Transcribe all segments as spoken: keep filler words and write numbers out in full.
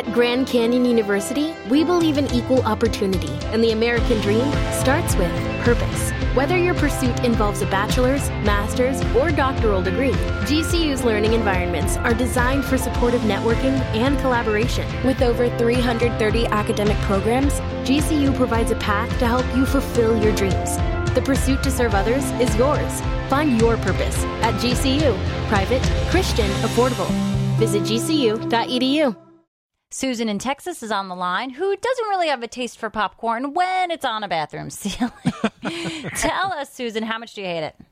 At Grand Canyon University, we believe in equal opportunity, and the American dream starts with purpose. Whether your pursuit involves a bachelor's, master's, or doctoral degree, G C U's learning environments are designed for supportive networking and collaboration. With over three hundred thirty academic programs, G C U provides a path to help you fulfill your dreams. The pursuit to serve others is yours. Find your purpose at G C U. Private, Christian, affordable. Visit G C U dot E D U. Susan in Texas is on the line, who doesn't really have a taste for popcorn when it's on a bathroom ceiling. Tell us, Susan, how much do you hate it?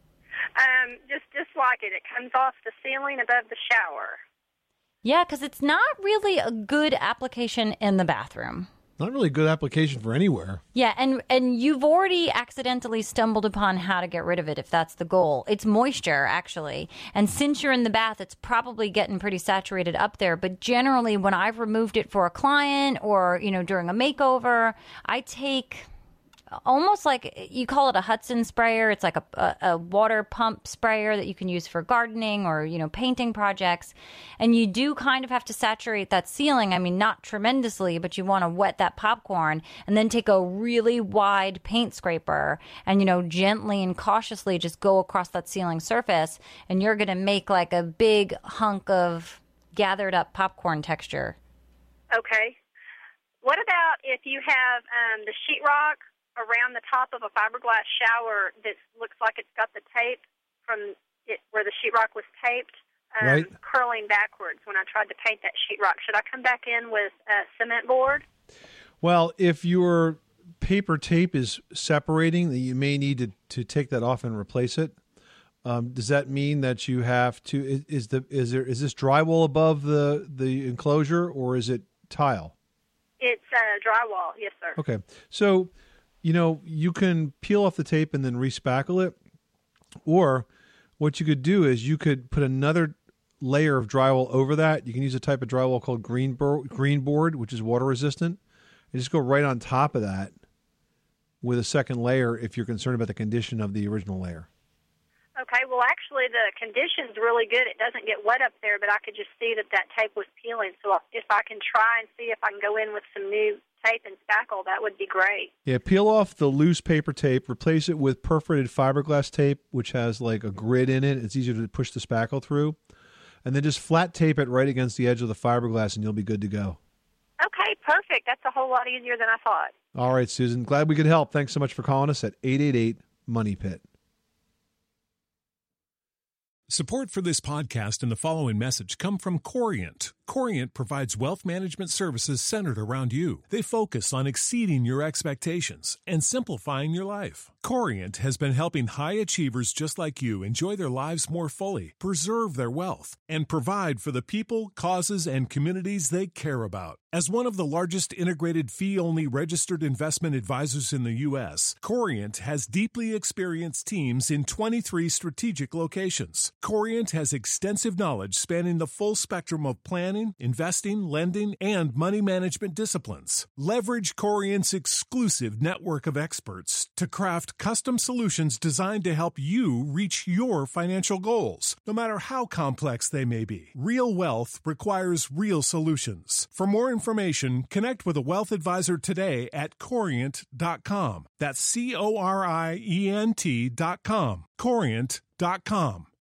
Um, just dislike it. It comes off the ceiling above the shower. Yeah, because it's not really a good application in the bathroom. Not really a good application for anywhere. Yeah, and, and you've already accidentally stumbled upon how to get rid of it if that's the goal. It's moisture, actually. And since you're in the bath, it's probably getting pretty saturated up there. But generally, when I've removed it for a client or, you know, during a makeover, I take almost like, you call it a Hudson sprayer. It's like a, a, a water pump sprayer that you can use for gardening or, you know, painting projects. And you do kind of have to saturate that ceiling. I mean, not tremendously, but you want to wet that popcorn and then take a really wide paint scraper and, you know, gently and cautiously just go across that ceiling surface. And you're going to make like a big hunk of gathered up popcorn texture. Okay. What about if you have um, the sheetrock around the top of a fiberglass shower that looks like it's got the tape from it where the sheetrock was taped, um, right. curling backwards when I tried to paint that sheetrock? Should I come back in with a cement board? Well, if your paper tape is separating, you may need to, to take that off and replace it. Um, does that mean that you have to? Is, is the is there is this drywall above the the enclosure or is it tile? It's uh, drywall, yes, sir. Okay, so. You know, you can peel off the tape and then respackle it. Or what you could do is you could put another layer of drywall over that. You can use a type of drywall called green, bo- green board, which is water resistant. And just go right on top of that with a second layer if you're concerned about the condition of the original layer. Okay, well, actually, the condition's really good. It doesn't get wet up there, but I could just see that that tape was peeling. So if I can try and see if I can go in with some new tape and spackle, that would be great. Yeah, peel off the loose paper tape, replace it with perforated fiberglass tape, which has like a grid in it. It's easier to push the spackle through. And then just flat tape it right against the edge of the fiberglass, and you'll be good to go. Okay, perfect. That's a whole lot easier than I thought. All right, Susan. Glad we could help. Thanks so much for calling us at eight eight eight, money pit. Support for this podcast and the following message come from Corient. Corient provides wealth management services centered around you. They focus on exceeding your expectations and simplifying your life. Corient has been helping high achievers just like you enjoy their lives more fully, preserve their wealth, and provide for the people, causes, and communities they care about. As one of the largest integrated fee-only registered investment advisors in the U S, Corient has deeply experienced teams in twenty-three strategic locations. Corient has extensive knowledge spanning the full spectrum of planning, investing, lending, and money management disciplines. Leverage Corient's exclusive network of experts to craft custom solutions designed to help you reach your financial goals, no matter how complex they may be. Real wealth requires real solutions. For more information, connect with a wealth advisor today at corient dot com. That's C O R I E N T dot com. corient dot com.